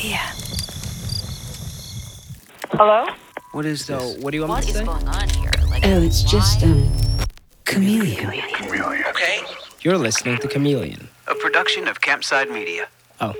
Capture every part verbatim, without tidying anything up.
idea. Hello? What is this? So, what do you want What me to is say? going on here? Like, Oh, it's just, why? um, Chameleon. Chameleon. Okay. You're listening to Chameleon. A production of Campside Media. Oh.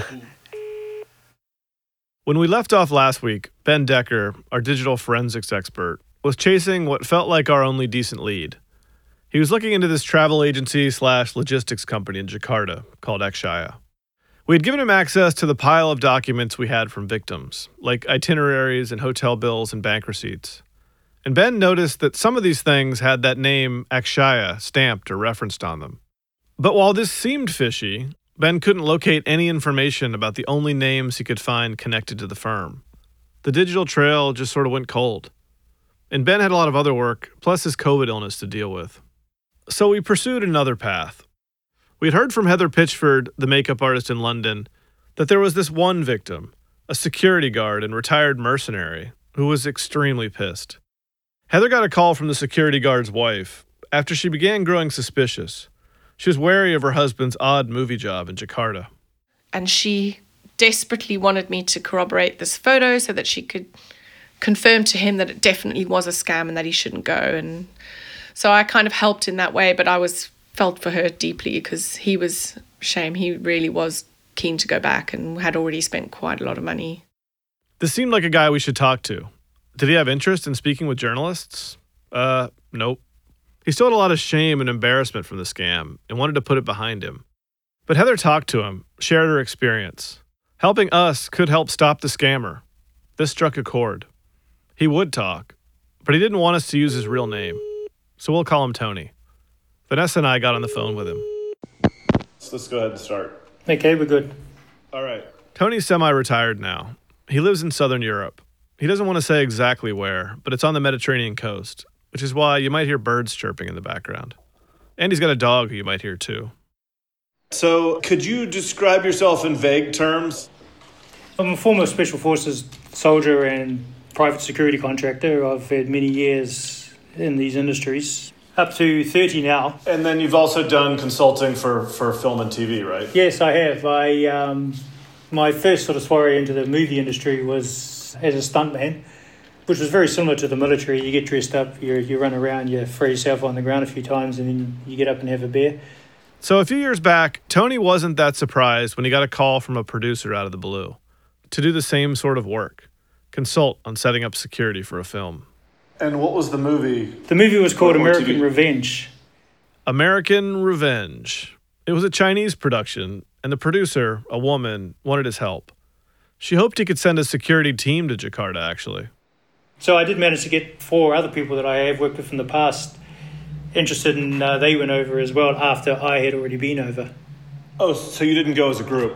When we left off last week, Ben Decker, our digital forensics expert, was chasing what felt like our only decent lead. He was looking into this travel agency slash logistics company in Jakarta called Akshaya. We had given him access to the pile of documents we had from victims, like itineraries and hotel bills and bank receipts. And Ben noticed that some of these things had that name Akshaya stamped or referenced on them. But while this seemed fishy, Ben couldn't locate any information about the only names he could find connected to the firm. The digital trail just sort of went cold. And Ben had a lot of other work, plus his COVID illness to deal with. So we pursued another path. We had heard from Heather Pitchford, the makeup artist in London, that there was this one victim, a security guard and retired mercenary, who was extremely pissed. Heather got a call from the security guard's wife after she began growing suspicious. She was wary of her husband's odd movie job in Jakarta. And she desperately wanted me to corroborate this photo so that she could confirm to him that it definitely was a scam and that he shouldn't go. And so I kind of helped in that way, but I was felt for her deeply because he was, shame, he really was keen to go back and had already spent quite a lot of money. This seemed like a guy we should talk to. Did he have interest in speaking with journalists? Uh, nope. He still had a lot of shame and embarrassment from the scam and wanted to put it behind him. But Heather talked to him, shared her experience. Helping us could help stop the scammer. This struck a chord. He would talk, but he didn't want us to use his real name. So we'll call him Tony. Vanessa and I got on the phone with him. So let's go ahead and start. Okay, we're good. All right. Tony's semi-retired now. He lives in Southern Europe. He doesn't want to say exactly where, but it's on the Mediterranean coast, which is why you might hear birds chirping in the background. And he's got a dog who you might hear too. So, could you describe yourself in vague terms? I'm a former Special Forces soldier and private security contractor. I've had many years in these industries, up to thirty now. And then you've also done consulting for, for film and T V, right? Yes, I have. I um, my first sort of soiree into the movie industry was as a stuntman, which was very similar to the military. You get dressed up, you you run around, you throw yourself on the ground a few times, and then you get up and have a beer. So a few years back, Tony wasn't that surprised when he got a call from a producer out of the blue to do the same sort of work, consult on setting up security for a film. And what was the movie? The movie was called Or- or American T V. Revenge. American Revenge. It was a Chinese production, and the producer, a woman, wanted his help. She hoped he could send a security team to Jakarta, actually. So I did manage to get four other people that I have worked with in the past interested, and uh, they went over as well after I had already been over. Oh, so you didn't go as a group?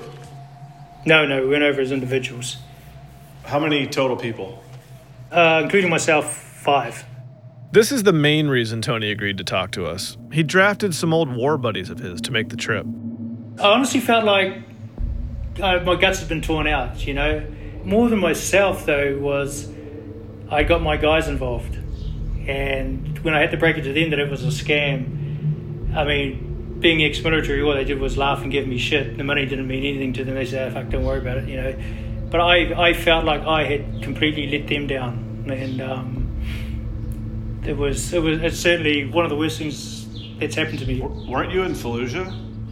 No, no, we went over as individuals. How many total people? Uh, including myself, five. This is the main reason Tony agreed to talk to us. He drafted some old war buddies of his to make the trip. I honestly felt like uh, my guts had been torn out, you know. More than myself, though, was I got my guys involved. And when I had to break it to them that it was a scam, I mean, being ex-military, all they did was laugh and give me shit. The money didn't mean anything to them. They said, oh, fuck, don't worry about it, you know. But I, I felt like I had completely let them down. And um, it was, it was it's certainly one of the worst things that's happened to me. Weren't you in Fallujah?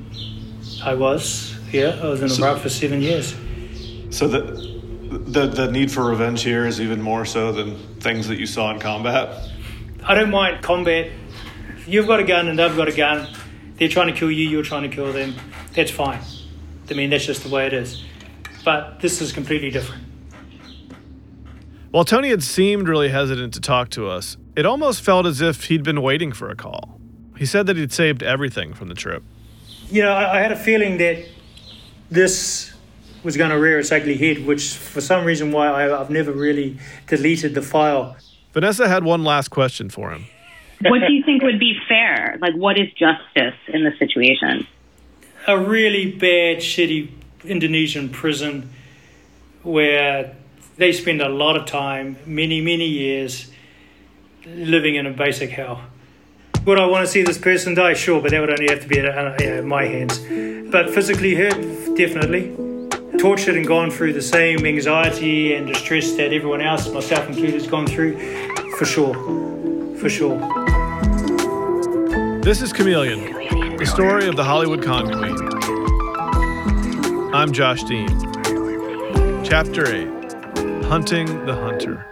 I was, yeah. I was in So- Iraq for seven years. So the, the the need for revenge here is even more so than things that you saw in combat? I don't mind combat. You've got a gun and they've got a gun. They're trying to kill you, you're trying to kill them. That's fine. I mean, that's just the way it is. But this is completely different. While Tony had seemed really hesitant to talk to us, it almost felt as if he'd been waiting for a call. He said that he'd saved everything from the trip. You know, I, I had a feeling that this was going to rear its ugly head, which for some reason why I, I've never really deleted the file. Vanessa had one last question for him. What do you think would be fair? Like, what is justice in this situation? A really bad, shitty Indonesian prison where they spend a lot of time, many, many years, living in a basic hell. Would I want to see this person die? Sure, but that would only have to be at uh, my hands. But physically hurt, definitely. tortured and gone through the same anxiety and distress that everyone else, myself included, has gone through, for sure, for sure. This is Chameleon, the story of the Hollywood con queen. I'm Josh Dean. Chapter eight, Hunting the Hunter.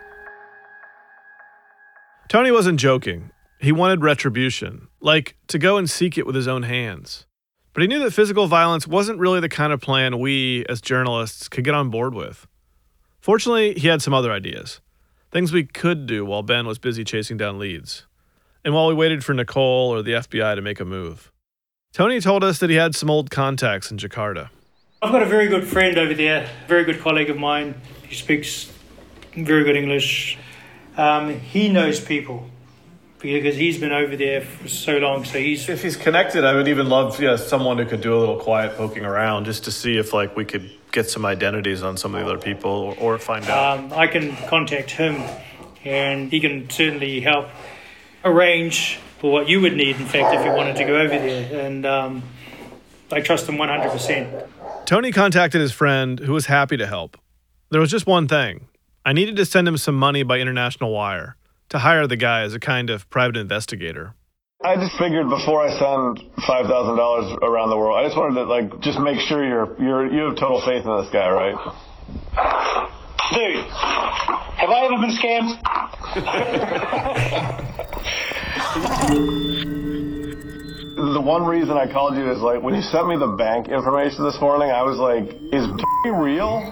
Tony wasn't joking. He wanted retribution, like to go and seek it with his own hands. But he knew that physical violence wasn't really the kind of plan we, as journalists, could get on board with. Fortunately, he had some other ideas. Things we could do while Ben was busy chasing down leads. And while we waited for Nicole or the F B I to make a move. Tony told us that he had some old contacts in Jakarta. I've got a very good friend over there, very good colleague of mine. He speaks very good English. Um, he knows people because he's been over there for so long. So he's If he's connected, I would even love yeah, someone who could do a little quiet poking around just to see if like we could get some identities on some of the other people or, or find out. Um, I can contact him and he can certainly help arrange for what you would need, in fact, if you wanted to go over there. And um, I trust him one hundred percent. Tony contacted his friend who was happy to help. There was just one thing. I needed to send him some money by international wire to hire the guy as a kind of private investigator. I just figured before I send five thousand dollars around the world, I just wanted to like just make sure you're you're you have total faith in this guy, right? Dude, have I ever been scammed? The one reason I called you is like when you sent me the bank information this morning, I was like, is real?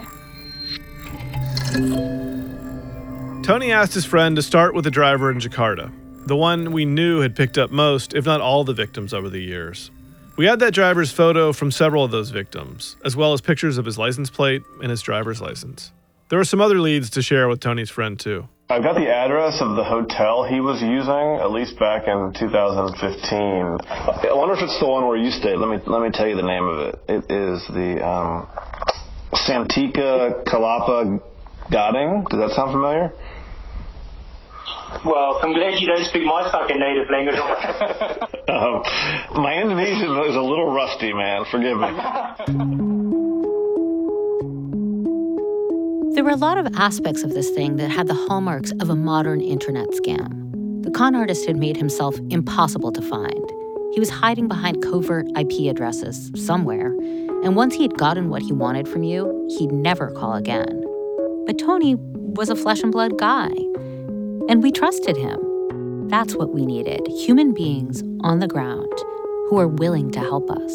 Tony asked his friend to start with the driver in Jakarta, the one we knew had picked up most, if not all, the victims over the years. We had that driver's photo from several of those victims, as well as pictures of his license plate and his driver's license. There were some other leads to share with Tony's friend, too. I've got the address of the hotel he was using, at least back in two thousand fifteen. I wonder if it's the one where you stayed. Let me let me tell you the name of it. It is the um, Santika Kalapa Gading. Does that sound familiar? Well, I'm glad you don't speak my fucking native language. um, my Indonesian is a little rusty, man. Forgive me. There were a lot of aspects of this thing that had the hallmarks of a modern internet scam. The con artist had made himself impossible to find. He was hiding behind covert I P addresses somewhere, and once he had gotten what he wanted from you, he'd never call again. But Tony was a flesh and blood guy, and we trusted him. That's what we needed, human beings on the ground who are willing to help us.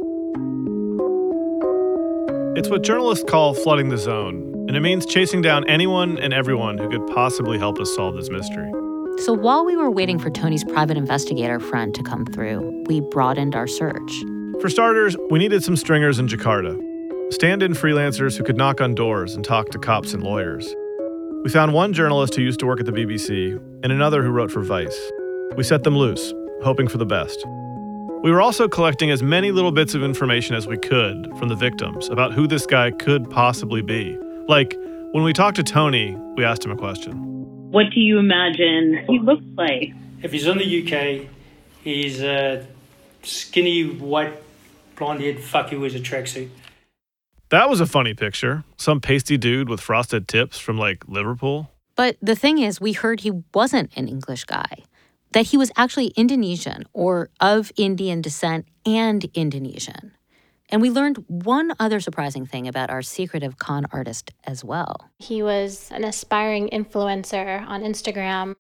It's what journalists call flooding the zone, and it means chasing down anyone and everyone who could possibly help us solve this mystery. So while we were waiting for Tony's private investigator friend to come through, we broadened our search. For starters, we needed some stringers in Jakarta, stand-in freelancers who could knock on doors and talk to cops and lawyers. We found one journalist who used to work at the B B C and another who wrote for Vice. We set them loose, hoping for the best. We were also collecting as many little bits of information as we could from the victims about who this guy could possibly be. Like, when we talked to Tony, we asked him a question. What do you imagine he looks like? If he's in the U K, he's a skinny, white, blonde-haired fuck who wears a tracksuit. That was a funny picture. Some pasty dude with frosted tips from, like, Liverpool. But the thing is, we heard he wasn't an English guy, that he was actually Indonesian or of Indian descent and Indonesian. And we learned one other surprising thing about our secretive con artist as well. He was an aspiring influencer on Instagram.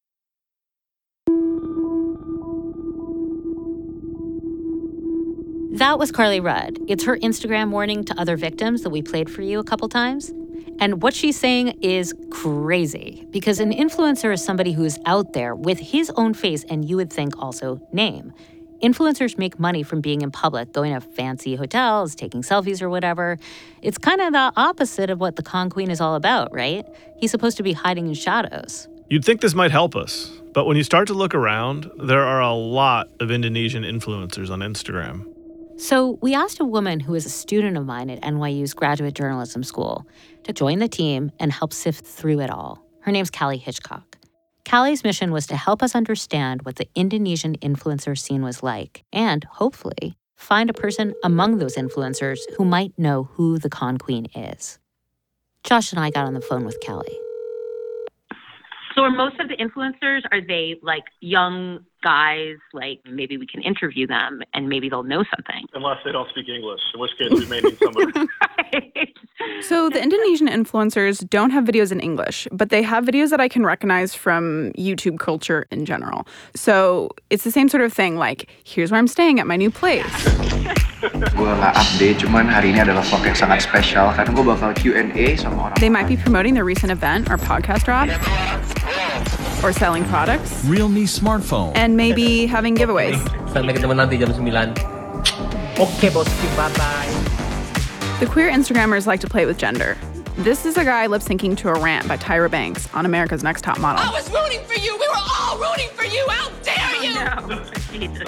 That was Carly Rudd. It's her Instagram warning to other victims that we played for you a couple times. And what she's saying is crazy, because an influencer is somebody who is out there with his own face and you would think also name. Influencers make money from being in public, going to fancy hotels, taking selfies or whatever. It's kind of the opposite of what the con queen is all about, right? He's supposed to be hiding in shadows. You'd think this might help us, but when you start to look around, there are a lot of Indonesian influencers on Instagram. So we asked a woman who is a student of mine at N Y U's graduate journalism school to join the team and help sift through it all. Her name's Callie Hitchcock. Callie's mission was to help us understand what the Indonesian influencer scene was like and, hopefully, find a person among those influencers who might know who the con queen is. Josh and I got on the phone with Kelly. So are most of the influencers, are they like young guys, like maybe we can interview them and maybe they'll know something? Unless they don't speak English, in which case we may need somebody. Right. So the Indonesian influencers don't have videos in English, but they have videos that I can recognize from YouTube culture in general. So it's the same sort of thing, like, here's where I'm staying at my new place. Gue nggak update, cuman hari ini adalah vlog yang sangat spesial karena gue bakal Q and A sama orang. They might be promoting their recent event or podcast drop, or selling products, Realme smartphone, and maybe having giveaways. Sampai ketemu nanti jam sembilan. Oke, bosku, bye-bye. The queer Instagrammers like to play with gender. This is a guy lip-syncing to a rant by Tyra Banks on America's Next Top Model. I was rooting for you. We were all rooting for you. How dare you? Oh, no. Jesus.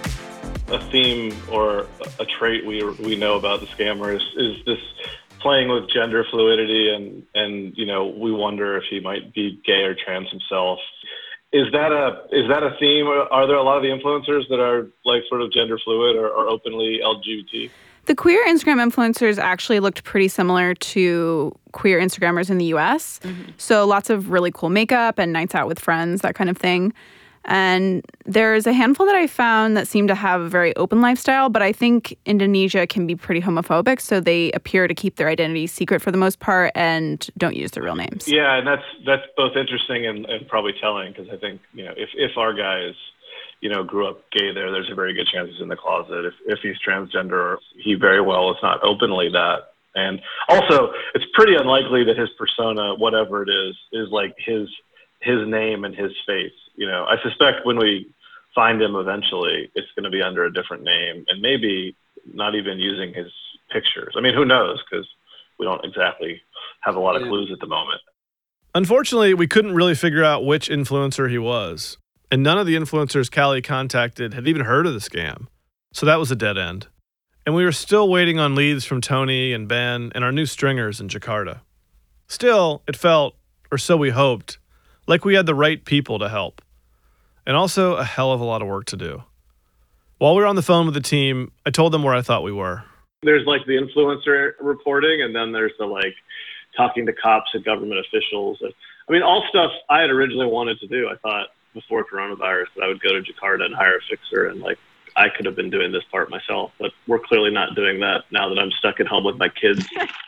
A theme or a trait we we know about the scammers is this playing with gender fluidity, and, and you know, we wonder if he might be gay or trans himself. Is that a is that a theme? Are there a lot of the influencers that are like sort of gender fluid or, or openly L G B T? The queer Instagram influencers actually looked pretty similar to queer Instagrammers in the U S. Mm-hmm. So lots of really cool makeup and nights out with friends, that kind of thing. And there's a handful that I found that seem to have a very open lifestyle, but I think Indonesia can be pretty homophobic, so they appear to keep their identities secret for the most part and don't use their real names. Yeah, and that's that's both interesting and, and probably telling, because I think, you know, if, if our guy is, you know, grew up gay there, there's a very good chance he's in the closet. If if he's transgender, he very well is not openly that. And also, it's pretty unlikely that his persona, whatever it is, is like his his name and his face. You know, I suspect when we find him eventually, it's going to be under a different name and maybe not even using his pictures. I mean, who knows? Because we don't exactly have a lot of clues at the moment. Unfortunately, we couldn't really figure out which influencer he was. And none of the influencers Callie contacted had even heard of the scam. So that was a dead end. And we were still waiting on leads from Tony and Ben and our new stringers in Jakarta. Still, it felt, or so we hoped, like we had the right people to help. And also a hell of a lot of work to do. While we were on the phone with the team, I told them where I thought we were. There's like the influencer reporting, and then there's the like talking to cops and government officials. I mean, all stuff I had originally wanted to do. I thought before coronavirus that I would go to Jakarta and hire a fixer, and like I could have been doing this part myself, but we're clearly not doing that now that I'm stuck at home with my kids.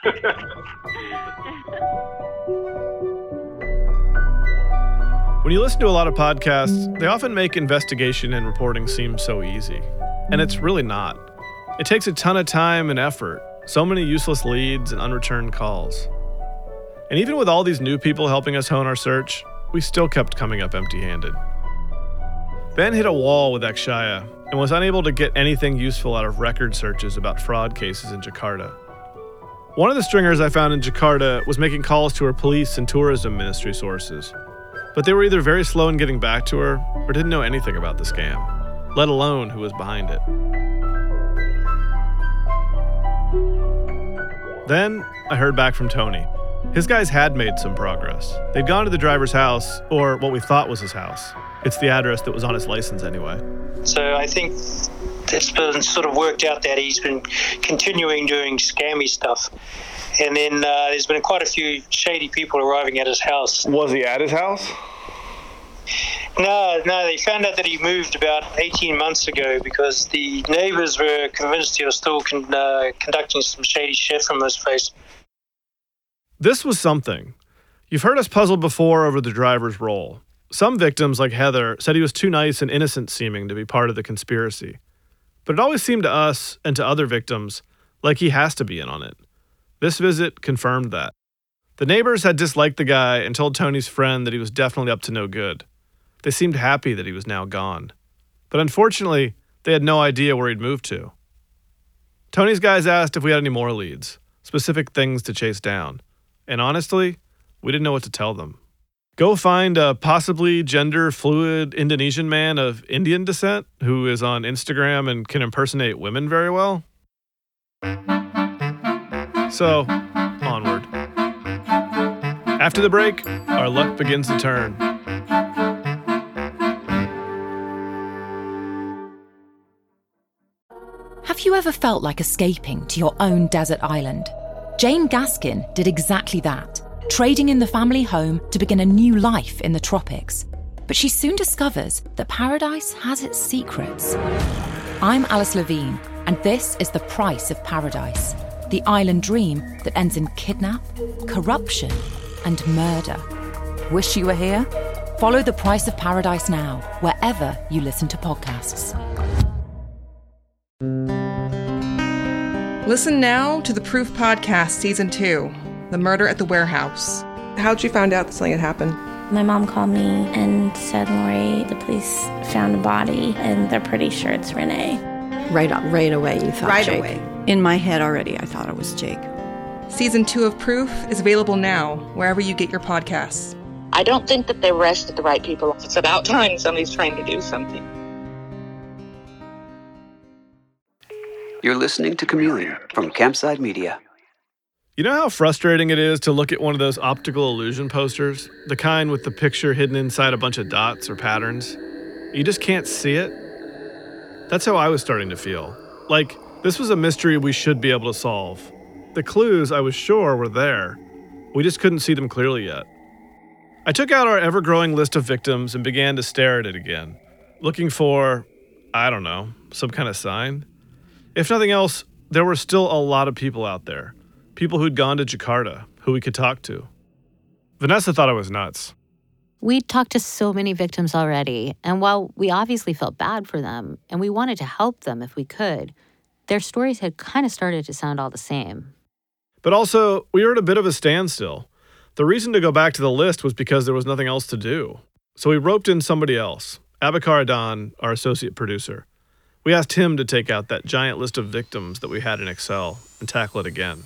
When you listen to a lot of podcasts, they often make investigation and reporting seem so easy. And it's really not. It takes a ton of time and effort, so many useless leads and unreturned calls. And even with all these new people helping us hone our search, we still kept coming up empty-handed. Ben hit a wall with Akshaya and was unable to get anything useful out of record searches about fraud cases in Jakarta. One of the stringers I found in Jakarta was making calls to her police and tourism ministry sources. But they were either very slow in getting back to her or didn't know anything about the scam, let alone who was behind it. Then I heard back from Tony. His guys had made some progress. They'd gone to the driver's house, or what we thought was his house. It's the address that was on his license anyway. So I think it's been sort of worked out that he's been continuing doing scammy stuff. And then uh, there's been quite a few shady people arriving at his house. Was he at his house? No, no, they found out that he moved about eighteen months ago because the neighbors were convinced he was still con- uh, conducting some shady shit from his place. This was something. You've heard us puzzled before over the driver's role. Some victims, like Heather, said he was too nice and innocent-seeming to be part of the conspiracy. But it always seemed to us and to other victims like he has to be in on it. This visit confirmed that. The neighbors had disliked the guy and told Tony's friend that he was definitely up to no good. They seemed happy that he was now gone. But unfortunately, they had no idea where he'd moved to. Tony's guys asked if we had any more leads, specific things to chase down. And honestly, we didn't know what to tell them. Go find a possibly gender-fluid Indonesian man of Indian descent who is on Instagram and can impersonate women very well? So, onward. After the break, our luck begins to turn. Have you ever felt like escaping to your own desert island? Jane Gaskin did exactly that, trading in the family home to begin a new life in the tropics. But she soon discovers that paradise has its secrets. I'm Alice Levine, and this is The Price of Paradise, the island dream that ends in kidnap, corruption, and murder. Wish you were here? Follow The Price of Paradise now, wherever you listen to podcasts. Listen now to the Proof Podcast Season two, The Murder at the Warehouse. How'd you find out that something had happened? My mom called me and said, Lori, the police found a body and they're pretty sure it's Renee. Right up, right away you thought Right Jake. away. In my head already I thought it was Jake. Season two of Proof is available now, wherever you get your podcasts. I don't think that they arrested the right people. It's about time somebody's trying to do something. You're listening to Chameleon from Campside Media. You know how frustrating it is to look at one of those optical illusion posters? The kind with the picture hidden inside a bunch of dots or patterns? You just can't see it? That's how I was starting to feel. Like, this was a mystery we should be able to solve. The clues, I was sure, were there. We just couldn't see them clearly yet. I took out our ever-growing list of victims and began to stare at it again, looking for, I don't know, some kind of sign. If nothing else, there were still a lot of people out there. People who'd gone to Jakarta, who we could talk to. Vanessa thought I was nuts. We'd talked to so many victims already, and while we obviously felt bad for them, and we wanted to help them if we could, their stories had kind of started to sound all the same. But also, we were at a bit of a standstill. The reason to go back to the list was because there was nothing else to do. So we roped in somebody else, Abakar Adan, our associate producer. We asked him to take out that giant list of victims that we had in Excel and tackle it again.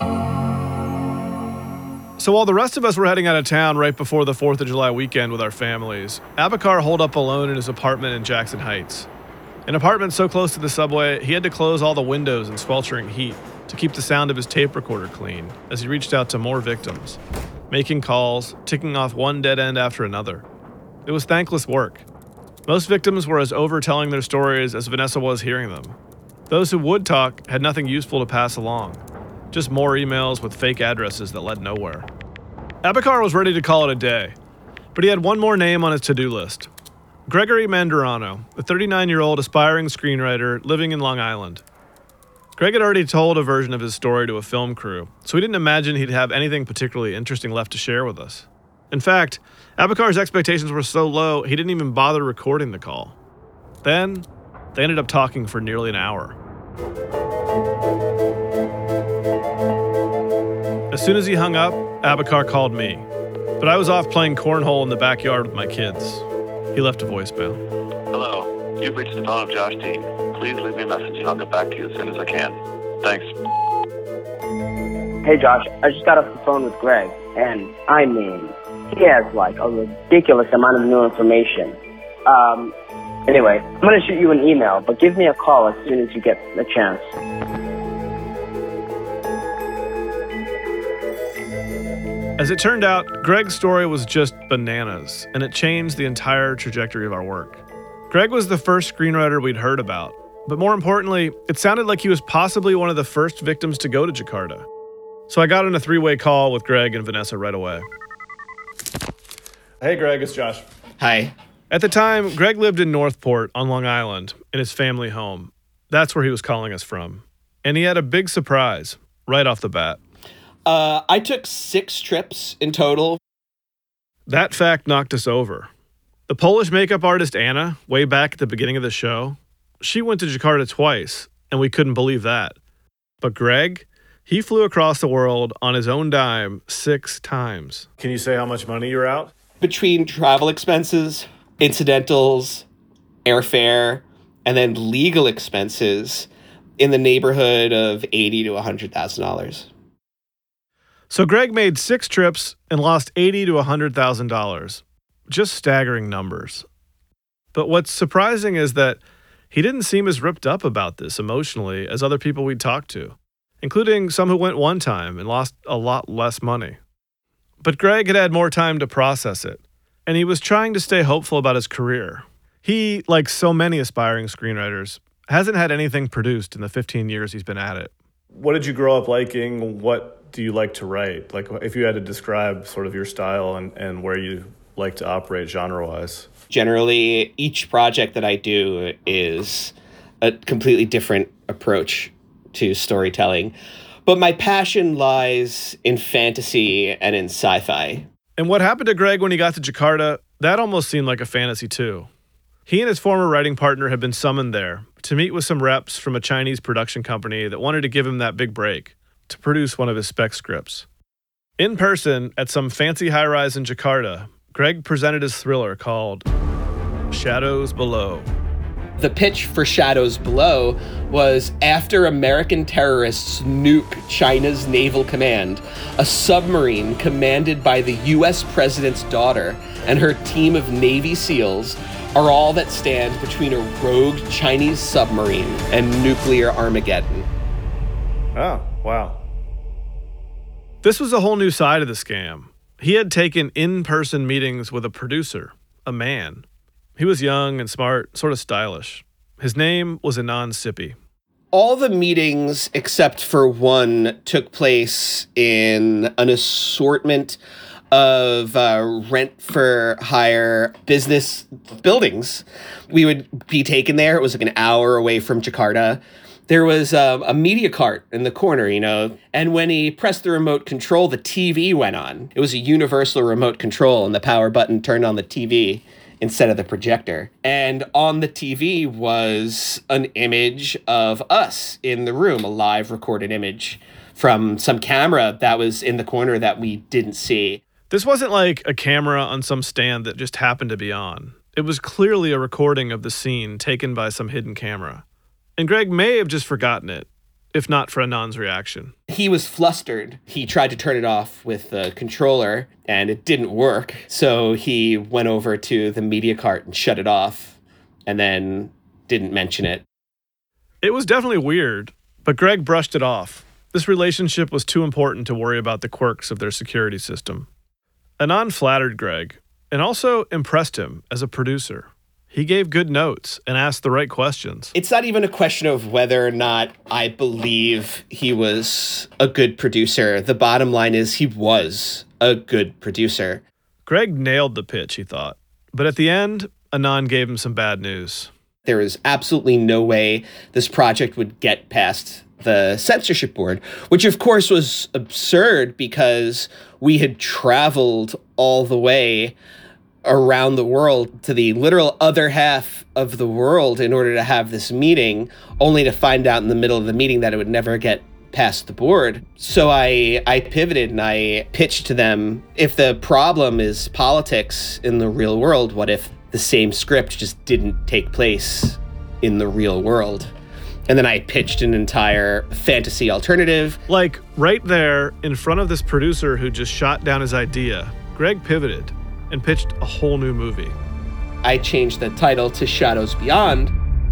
So while the rest of us were heading out of town right before the fourth of July weekend with our families, Abakar holed up alone in his apartment in Jackson Heights. An apartment so close to the subway, he had to close all the windows in sweltering heat to keep the sound of his tape recorder clean as he reached out to more victims, making calls, ticking off one dead end after another. It was thankless work. Most victims were as over telling their stories as Vanessa was hearing them. Those who would talk had nothing useful to pass along, just more emails with fake addresses that led nowhere. Abakar was ready to call it a day, but he had one more name on his to-do list. Gregory Mandarano, a thirty-nine-year-old aspiring screenwriter living in Long Island. Greg had already told a version of his story to a film crew, so we didn't imagine he'd have anything particularly interesting left to share with us. In fact, Abakar's expectations were so low, he didn't even bother recording the call. Then, they ended up talking for nearly an hour. As soon as he hung up, Abakar called me, but I was off playing cornhole in the backyard with my kids. He left a voicemail. Hello, you've reached the phone of Josh Dean. Please leave me a message and I'll get back to you as soon as I can. Thanks. Hey Josh, I just got off the phone with Greg, and I mean, he has like a ridiculous amount of new information. Um, anyway, I'm gonna shoot you an email, but give me a call as soon as you get a chance. As it turned out, Greg's story was just bananas, and it changed the entire trajectory of our work. Greg was the first screenwriter we'd heard about, but more importantly, it sounded like he was possibly one of the first victims to go to Jakarta. So I got on a three-way call with Greg and Vanessa right away. Hey Greg, it's Josh. Hi. At the time, Greg lived in Northport on Long Island in his family home. That's where he was calling us from. And he had a big surprise right off the bat. Uh, I took six trips in total. That fact knocked us over. The Polish makeup artist Anna, way back at the beginning of the show, she went to Jakarta twice, and we couldn't believe that. But Greg, he flew across the world on his own dime six times. Can you say how much money you're out? Between travel expenses, incidentals, airfare, and then legal expenses, in the neighborhood of eighty thousand to one hundred thousand dollars. So Greg made six trips and lost eighty thousand to one hundred thousand dollars. Just staggering numbers. But what's surprising is that he didn't seem as ripped up about this emotionally as other people we'd talked to, including some who went one time and lost a lot less money. But Greg had had more time to process it, and he was trying to stay hopeful about his career. He, like so many aspiring screenwriters, hasn't had anything produced in the fifteen years he's been at it. What did you grow up liking? What do you like to write? Like, if you had to describe sort of your style and, and where you like to operate genre-wise. Generally, each project that I do is a completely different approach to storytelling. But my passion lies in fantasy and in sci-fi. And what happened to Greg when he got to Jakarta, that almost seemed like a fantasy too. He and his former writing partner had been summoned there to meet with some reps from a Chinese production company that wanted to give him that big break to produce one of his spec scripts. In person, at some fancy high-rise in Jakarta, Greg presented his thriller called Shadows Below. The pitch for Shadows Below was after American terrorists nuke China's naval command, a submarine commanded by the U S president's daughter and her team of Navy SEALs are all that stand between a rogue Chinese submarine and nuclear Armageddon. Oh, wow. This was a whole new side of the scam. He had taken in-person meetings with a producer, a man. He was young and smart, sort of stylish. His name was Anand Sippy. All the meetings, except for one, took place in an assortment of uh, rent-for-hire business buildings. We would be taken there. It was like an hour away from Jakarta. There was uh, a media cart in the corner, you know, and when he pressed the remote control, the T V went on. It was a universal remote control, and the power button turned on the T V instead of the projector. And on the T V was an image of us in the room, a live recorded image from some camera that was in the corner that we didn't see. This wasn't like a camera on some stand that just happened to be on. It was clearly a recording of the scene taken by some hidden camera. And Greg may have just forgotten it, if not for Anand's reaction. He was flustered. He tried to turn it off with the controller, and it didn't work. So he went over to the media cart and shut it off, and then didn't mention it. It was definitely weird, but Greg brushed it off. This relationship was too important to worry about the quirks of their security system. Anand flattered Greg, and also impressed him as a producer. He gave good notes and asked the right questions. It's not even a question of whether or not I believe he was a good producer. The bottom line is he was a good producer. Greg nailed the pitch, he thought. But at the end, Anand gave him some bad news. There was absolutely no way this project would get past the censorship board, which of course was absurd because we had traveled all the way around the world to the literal other half of the world in order to have this meeting, only to find out in the middle of the meeting that it would never get past the board. So I, I pivoted and I pitched to them, if the problem is politics in the real world, what if the same script just didn't take place in the real world? And then I pitched an entire fantasy alternative. Like right there in front of this producer who just shot down his idea, Greg pivoted and pitched a whole new movie. I changed the title to Shadows Beyond.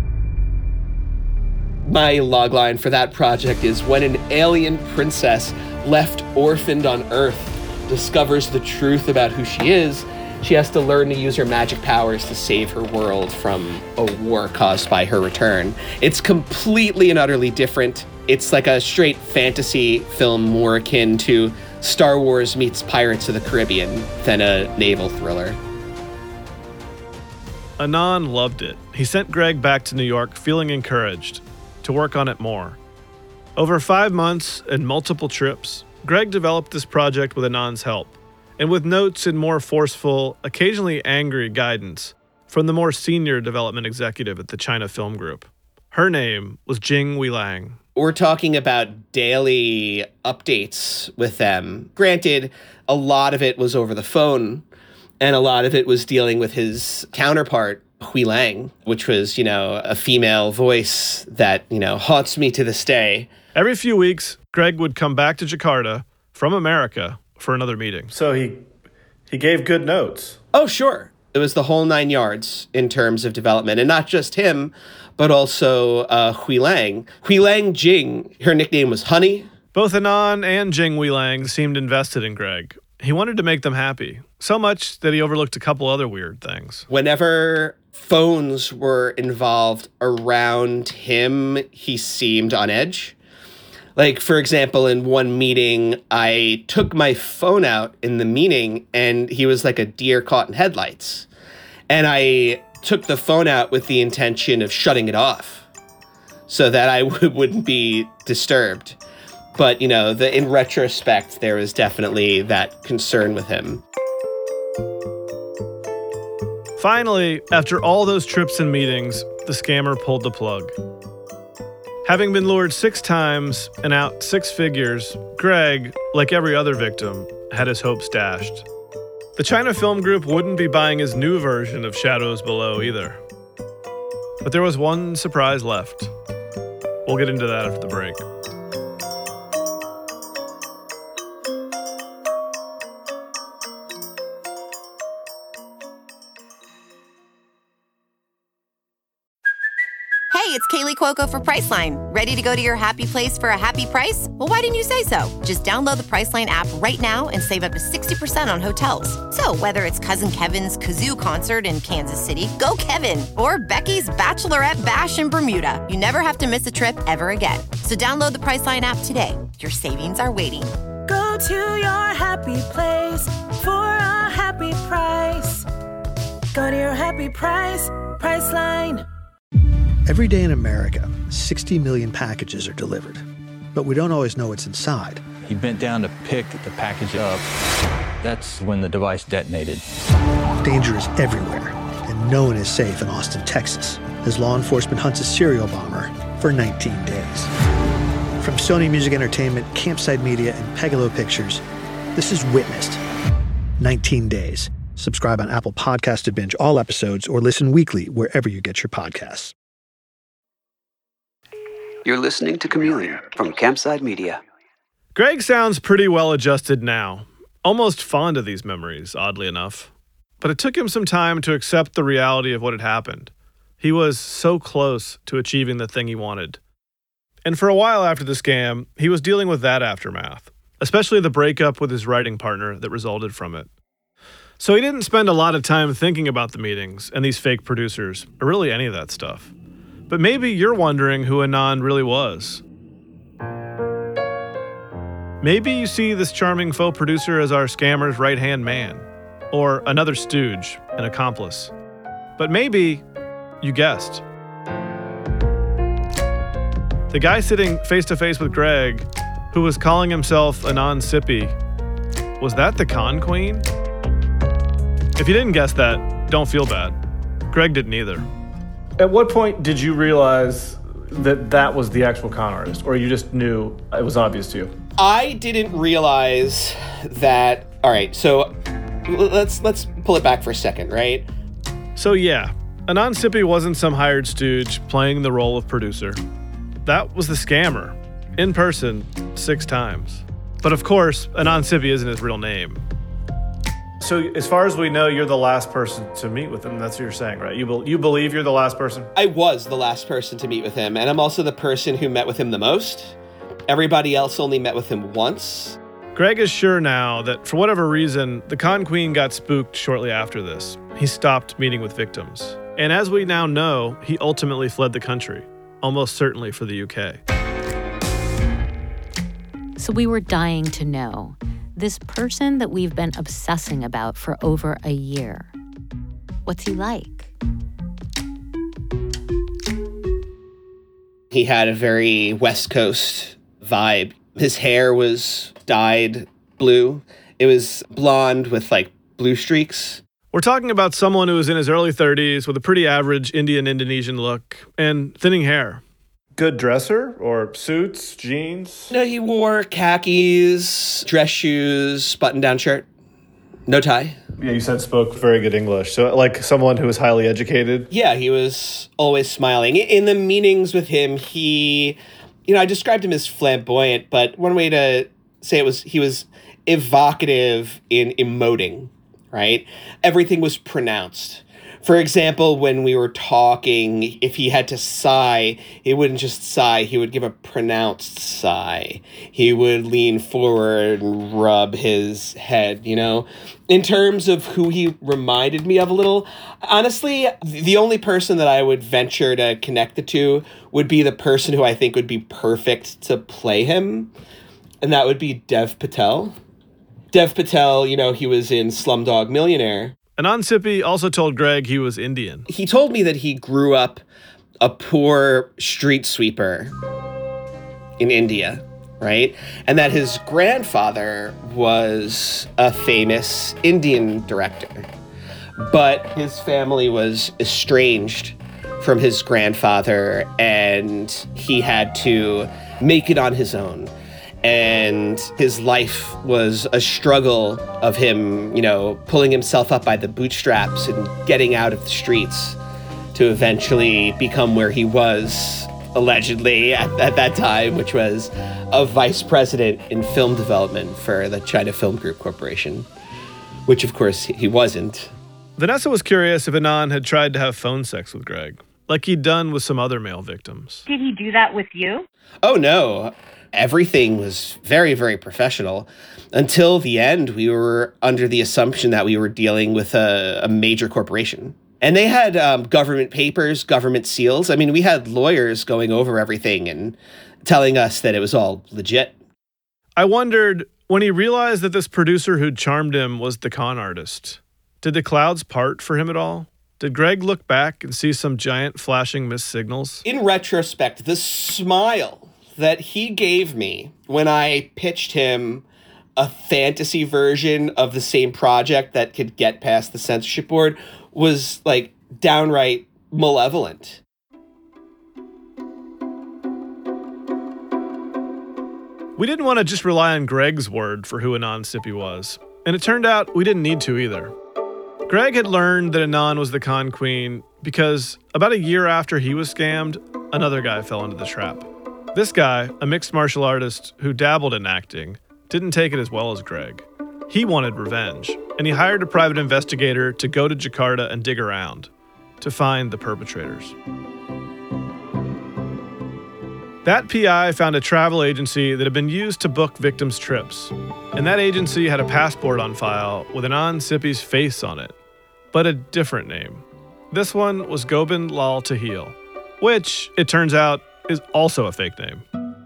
My logline for that project is when an alien princess left orphaned on Earth discovers the truth about who she is, she has to learn to use her magic powers to save her world from a war caused by her return. It's completely and utterly different. It's like a straight fantasy film more akin to Star Wars meets Pirates of the Caribbean than a naval thriller. Anand loved it. He sent Greg back to New York feeling encouraged to work on it more. Over five months and multiple trips, Greg developed this project with Anand's help, and with notes and more forceful, occasionally angry guidance from the more senior development executive at the China Film Group. Her name was Jing Weilang. We're talking about daily updates with them. Granted, a lot of it was over the phone, and a lot of it was dealing with his counterpart, Hui Lang, which was, you know, a female voice that, you know, haunts me to this day. Every few weeks, Greg would come back to Jakarta from America for another meeting. So he he gave good notes. Oh, sure. It was the whole nine yards in terms of development. And not just him, but also uh, Hui Lang. Hui Lang Jing, her nickname was Honey. Both Anand and Jing Weilang seemed invested in Greg. He wanted to make them happy, so much that he overlooked a couple other weird things. Whenever phones were involved around him, he seemed on edge. Like, for example, in one meeting, I took my phone out in the meeting and he was like a deer caught in headlights. And I took the phone out with the intention of shutting it off so that I w- wouldn't be disturbed. But, you know, the, in retrospect, there was definitely that concern with him. Finally, after all those trips and meetings, the scammer pulled the plug. Having been lured six times and out six figures, Greg, like every other victim, had his hopes dashed. The China Film Group wouldn't be buying his new version of Shadows Below either. But there was one surprise left. We'll get into that after the break. Hey, it's Kaylee Cuoco for Priceline. Ready to go to your happy place for a happy price? Well, why didn't you say so? Just download the Priceline app right now and save up to sixty percent on hotels. So whether it's Cousin Kevin's Kazoo Concert in Kansas City, go Kevin, or Becky's Bachelorette Bash in Bermuda, you never have to miss a trip ever again. So download the Priceline app today. Your savings are waiting. Go to your happy place for a happy price. Go to your happy price, Priceline. Every day in America, sixty million packages are delivered. But we don't always know what's inside. He bent down to pick the package up. That's when the device detonated. Danger is everywhere, and no one is safe in Austin, Texas, as law enforcement hunts a serial bomber for nineteen days. From Sony Music Entertainment, Campside Media, and Pegalo Pictures, this is Witnessed. nineteen days. Subscribe on Apple Podcasts to binge all episodes or listen weekly wherever you get your podcasts. You're listening to Chameleon from Campside Media. Greg sounds pretty well adjusted now, almost fond of these memories, oddly enough. But it took him some time to accept the reality of what had happened. He was so close to achieving the thing he wanted. And for a while after the scam, he was dealing with that aftermath, especially the breakup with his writing partner that resulted from it. So he didn't spend a lot of time thinking about the meetings and these fake producers, or really any of that stuff. But maybe you're wondering who Anand really was. Maybe you see this charming faux producer as our scammer's right-hand man, or another stooge, an accomplice. But maybe you guessed. The guy sitting face-to-face with Greg, who was calling himself Anand Sippy, was that the con queen? If you didn't guess that, don't feel bad. Greg didn't either. At what point did you realize that that was the actual con artist, or you just knew it was obvious to you? I didn't realize that. All right, so let's let's pull it back for a second, right? So yeah, Anand Sippy wasn't some hired stooge playing the role of producer. That was the scammer, in person, six times. But of course, Anand Sippy isn't his real name. So as far as we know, you're the last person to meet with him. That's what you're saying, right? You, be- you believe you're the last person? I was the last person to meet with him, and I'm also the person who met with him the most. Everybody else only met with him once. Greg is sure now that, for whatever reason, the con queen got spooked shortly after this. He stopped meeting with victims. And as we now know, he ultimately fled the country, almost certainly for the U K. So we were dying to know. This person that we've been obsessing about for over a year. What's he like? He had a very West Coast vibe. His hair was dyed blue. It was blonde with like blue streaks. We're talking about someone who was in his early thirties with a pretty average Indian-Indonesian look and thinning hair. Good dresser or suits, jeans? No, he wore khakis, dress shoes, button-down shirt, no tie. Yeah, you said spoke very good English. So like someone who was highly educated? Yeah, he was always smiling. In the meetings with him, he, you know, I described him as flamboyant, but one way to say it was he was evocative in emoting, right? Everything was pronounced. For example, when we were talking, if he had to sigh, he wouldn't just sigh, he would give a pronounced sigh. He would lean forward and rub his head, you know? In terms of who he reminded me of a little, honestly, the only person that I would venture to connect the two would be the person who I think would be perfect to play him, and that would be Dev Patel. Dev Patel, you know, he was in Slumdog Millionaire. Anand Sippy also told Greg he was Indian. He told me that he grew up a poor street sweeper in India, right? And that his grandfather was a famous Indian director. But his family was estranged from his grandfather, and he had to make it on his own. And his life was a struggle of him, you know, pulling himself up by the bootstraps and getting out of the streets to eventually become where he was, allegedly, at, at that time, which was a vice president in film development for the China Film Group Corporation, which, of course, he wasn't. Vanessa was curious if Anand had tried to have phone sex with Greg, like he'd done with some other male victims. Did he do that with you? Oh, no. Everything was very, very professional. Until the end, we were under the assumption that we were dealing with a, a major corporation. And they had um, government papers, government seals. I mean, we had lawyers going over everything and telling us that it was all legit. I wondered, when he realized that this producer who'd charmed him was the con artist, did the clouds part for him at all? Did Greg look back and see some giant flashing missed signals? In retrospect, the smile that he gave me when I pitched him a fantasy version of the same project that could get past the censorship board was like downright malevolent. We didn't want to just rely on Greg's word for who Anand Sippy was, and it turned out we didn't need to either. Greg had learned that Anand was the con queen because about a year after he was scammed, another guy fell into the trap. This guy, a mixed martial artist who dabbled in acting, didn't take it as well as Greg. He wanted revenge, and he hired a private investigator to go to Jakarta and dig around to find the perpetrators. That P I found a travel agency that had been used to book victims' trips, and that agency had a passport on file with Anand Sippy's face on it, but a different name. This one was Gobind Lal Tahil, which, it turns out, is also a fake name.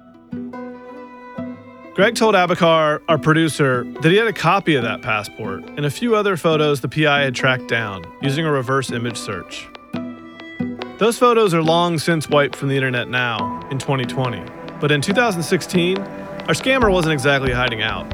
Greg told Abakar, our producer, that he had a copy of that passport and a few other photos the P I had tracked down using a reverse image search. Those photos are long since wiped from the internet now, in twenty twenty. But in two thousand sixteen, our scammer wasn't exactly hiding out.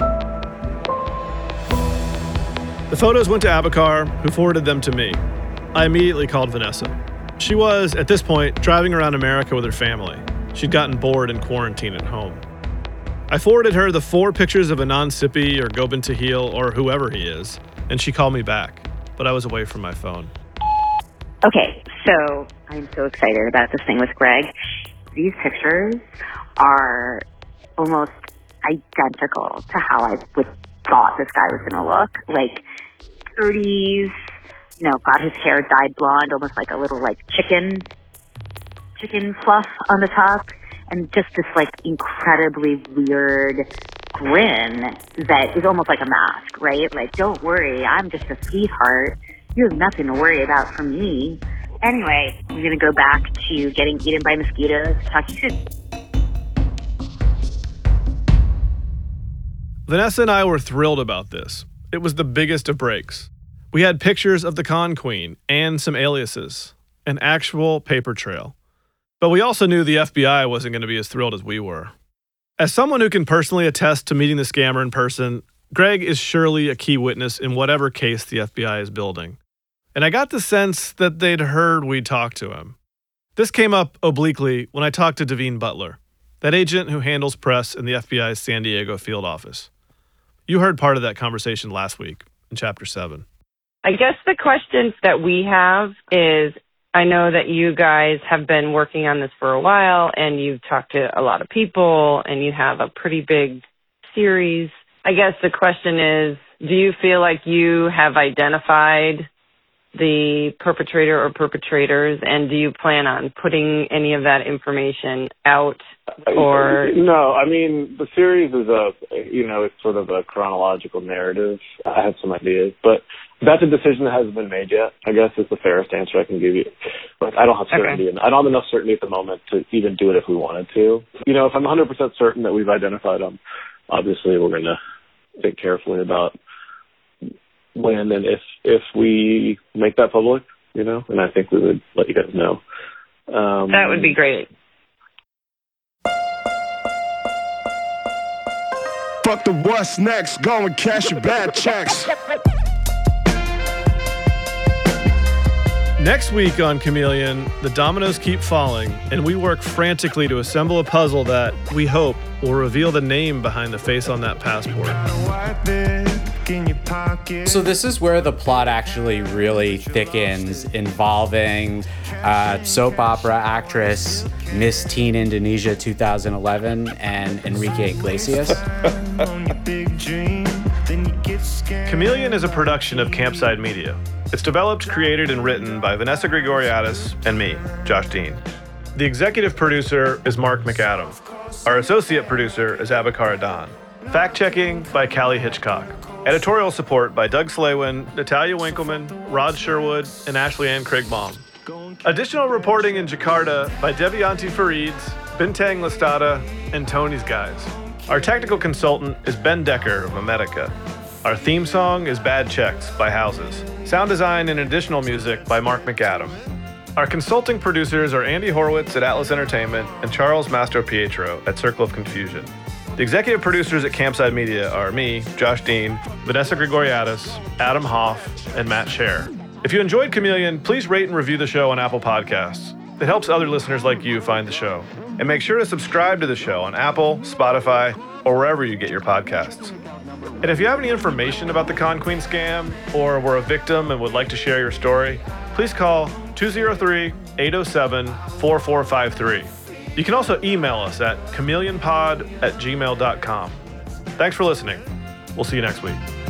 The photos went to Abakar, who forwarded them to me. I immediately called Vanessa. She was, at this point, driving around America with her family. She'd gotten bored in quarantine at home. I forwarded her the four pictures of Anand Sippy or Gobind Tahil or whoever he is, and she called me back, but I was away from my phone. Okay, so I'm so excited about this thing with Greg. These pictures are almost identical to how I would thought this guy was going to look. Like thirties, you know, got his hair dyed blonde, almost like a little like chicken, chicken fluff on the top, and just this like incredibly weird grin that is almost like a mask, right? Like, don't worry, I'm just a sweetheart. You have nothing to worry about from me. Anyway, we're going to go back to getting eaten by mosquitoes. Talk to you soon. Vanessa and I were thrilled about this. It was the biggest of breaks. We had pictures of the con queen and some aliases, an actual paper trail. But we also knew the F B I wasn't going to be as thrilled as we were. As someone who can personally attest to meeting the scammer in person, Greg is surely a key witness in whatever case the F B I is building. And I got the sense that they'd heard we'd talked to him. This came up obliquely when I talked to Devine Butler, that agent who handles press in the F B I's San Diego field office. You heard part of that conversation last week in Chapter seven. I guess the question that we have is, I know that you guys have been working on this for a while and you've talked to a lot of people and you have a pretty big series. I guess the question is, do you feel like you have identified the perpetrator or perpetrators, and do you plan on putting any of that information out? Or no, I mean, the series is a, you know, it's sort of a chronological narrative. I have some ideas, but that's a decision that hasn't been made yet, I guess is the fairest answer I can give you. But I don't have certainty. Okay. I don't have enough certainty at the moment to even do it if we wanted to. You know, if I'm one hundred percent certain that we've identified them, obviously we're going to think carefully about when and if if we make that public, you know, and I think we would let you guys know. Um, that would be great. Fuck the what's next, go and cash your bad checks. Next week on Chameleon, the dominoes keep falling, and we work frantically to assemble a puzzle that, we hope, will reveal the name behind the face on that passport. So this is where the plot actually really thickens, involving uh, soap opera actress Miss Teen Indonesia two thousand eleven and Enrique Iglesias. Chameleon is a production of Campside Media. It's developed, created, and written by Vanessa Grigoriadis and me, Josh Dean. The executive producer is Mark McAdam. Our associate producer is Abakar Adan. Fact-checking by Callie Hitchcock. Editorial support by Doug Slaywin, Natalia Winkleman, Rod Sherwood, and Ashley Ann Craigbaum. Additional reporting in Jakarta by Devianti Farids, Bintang Lastada, and Tony's Guys. Our technical consultant is Ben Decker of Memetica. Our theme song is Bad Checks by Houses. Sound design and additional music by Mark McAdam. Our consulting producers are Andy Horwitz at Atlas Entertainment and Charles Mastropietro at Circle of Confusion. The executive producers at Campside Media are me, Josh Dean, Vanessa Grigoriadis, Adam Hoff, and Matt Scher. If you enjoyed Chameleon, please rate and review the show on Apple Podcasts. It helps other listeners like you find the show. And make sure to subscribe to the show on Apple, Spotify, or wherever you get your podcasts. And if you have any information about the Con Queen scam, or were a victim and would like to share your story, please call two oh three, eight oh seven, four four five three. You can also email us at chameleonpod at gmail dot com. Thanks for listening. We'll see you next week.